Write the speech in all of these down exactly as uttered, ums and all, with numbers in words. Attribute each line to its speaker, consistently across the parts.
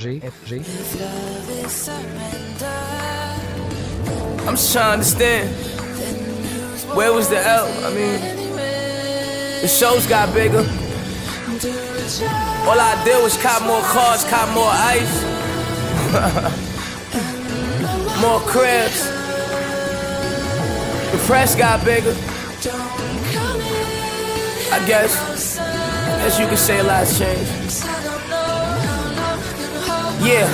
Speaker 1: G, G.
Speaker 2: I'm just trying to understand. Where was the L? I mean, the shows got bigger. All I did was cop more cars, cop more ice, more cribs. The press got bigger. I guess, I guess you could say a lot's changed. Yeah.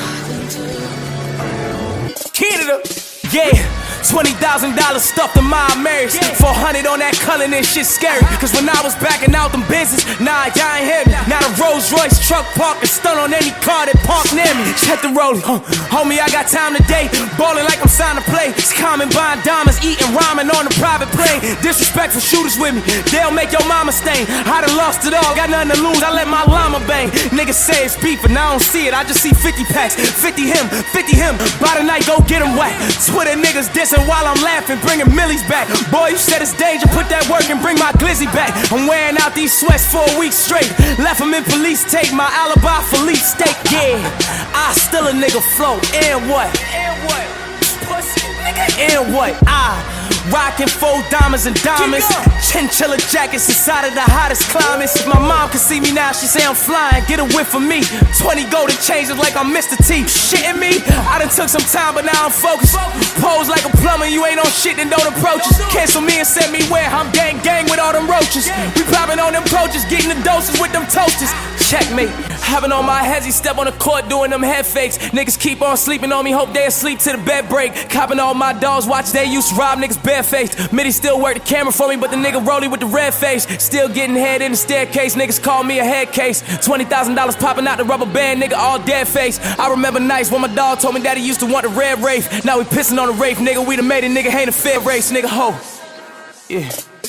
Speaker 2: Canada. Yeah. twenty thousand dollars stuffed in my Marys. four hundred on that Cullinan, shit scary. Cause when I was backing out them business, nah, y'all ain't hear me. Now the Rolls Royce truck parked and stun on any car that parked near me. Check the rolling, huh? Homie, I got time today. Ballin' like I'm signed to play. It's common buying diamonds, eating ramen on a private plane. Disrespectful shooters with me, they'll make your mama stain. I done lost it all, got nothing to lose, I let my llama bang. Niggas say it's beef, and I don't see it, I just see fifty packs. fifty him, fifty him, by the night, go get him whack. Twitter niggas dissing while I'm laughing, bringing millies back. Boy, you said it's danger, put that work and bring my glizzy back. I'm wearing out these sweats for a week straight. Left them in police tape, my alibi for leaf steak. Yeah, I still a nigga float. And what? And what? Pussy, nigga. And what? I rockin' four diamonds and diamonds, chinchilla jackets inside of the hottest climates. If my mom could see me now, she say I'm flying. Get a whiff of me. twenty golden changes like I'm Mister T. Shitting me? I done took some time, but now I'm focused. Pose like a plumber, you ain't on shit, then don't approach us. Cancel me and send me where? I'm gang gang with all them roaches. We poppin' on them approaches, getting the doses with them toasters. Checkmate. Having on my hezzy, step on the court doing them head fakes. Niggas keep on sleeping on me, hope they asleep till the bed break. Copping all my dogs, watch they used to rob niggas barefaced. Mitty still work the camera for me, but the nigga rolling with the red face. Still getting head in the staircase, niggas call me a head case. twenty thousand dollars popping out the rubber band, nigga all dead face. I remember nights when my dog told me that he used to want the red Wraith. Now we pissing on the Wraith, nigga, we done made a nigga hate a fair race, nigga ho. Yeah.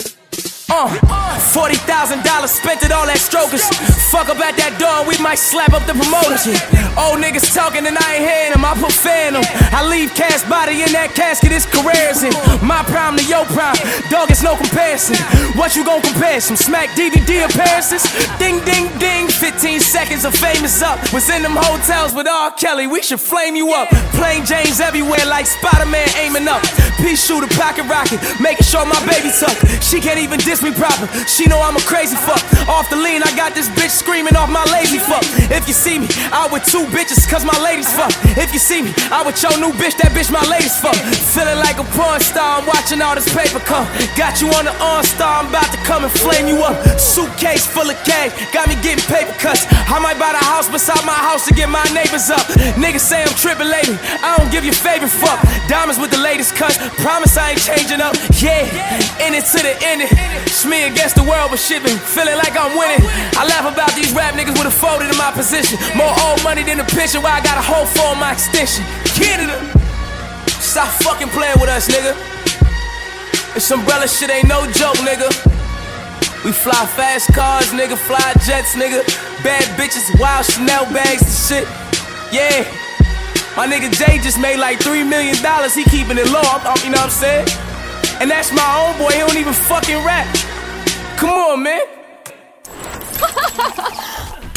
Speaker 2: Uh, forty thousand dollars spent it all at strokers. Fuck up at that door, we might slap up the promoters. Old niggas talking and I ain't hearing them, I put fan them. I leave cash body in that casket, it's careers in. My prime to your prime, dog, it's no comparison. What you gon' compare? Some smack D V D appearances? Ding, ding, ding, fifteen seconds of fame is up. Was in them hotels with R. Kelly, we should flame you up. Plain James everywhere like Spider-Man aiming up. Pea shooter, pocket rocket, making sure my baby tuck. She can't even diss me proper, she know I'm a crazy fuck. Off the lean, I got this bitch screaming off my lazy fuck. If you see me, out with two bitches cause my ladies fuck. If you see me, out with your new bitch, that bitch my ladies fuck. Feeling like a porn star, I'm watching all this paper come. Got you on the OnStar, I'm about to come and flame you up. Suitcase full of cash, got me getting paper cuts. I might buy the house beside my house to get my neighbors up. Niggas say I'm tripping lately, I don't give your favorite fuck. Diamonds with the latest cuts, promise I ain't changing up. Yeah, in it to the end. It's me against the world, but shit been feeling like I'm winning. I laugh about these rap niggas with a folded in my position. More old money than the picture where I got a whole for my extension. Canada, stop fucking playing with us, nigga. This umbrella shit ain't no joke, nigga. We fly fast cars, nigga, fly jets, nigga. Bad bitches, wild Chanel bags and shit. Yeah, my nigga Jay just made like three million dollars. He keeping it low, I'm, I'm, you know what I'm saying? And that's my own boy, he don't even fucking rap. Come on, man.